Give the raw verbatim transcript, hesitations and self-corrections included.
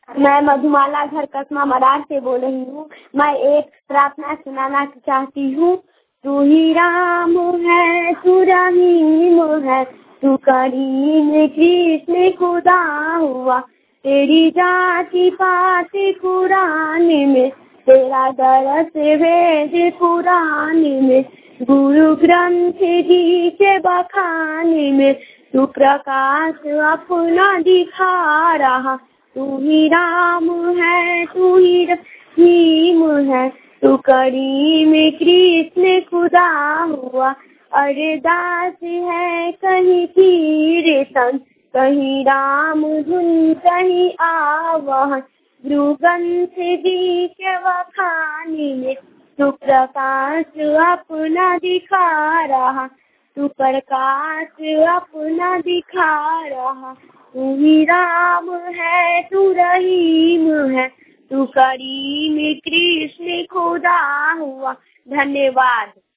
मैं मधुमाला घर कस्मा मरार से बोल रही हूँ। मैं एक प्रार्थना सुनाना चाहती हूँ। तू ही राम है, तू रहीम है, तू करीम कृष्ण खुदा हुआ। तेरी जाति पाती कुरान में, तेरा दरस वेद पुराण में, गुरु ग्रंथ जी के बखान में तू प्रकाश अपना दिखा रहा। तू ही राम है, तू ही रहीम है, तू करीम कृष्ण खुदा हुआ। अरदास है कहीं कीर्तन, कहीं राम धुन, कहीं आवाहन, गुरु ग्रंथ जी के बखान में तू प्रकाश अपना दिखा रहा। तू प्रकाश अपना दिखा रहा। तू ही राम है, तू रहीम है, तू करीम कृष्ण खुदा हुआ। धन्यवाद।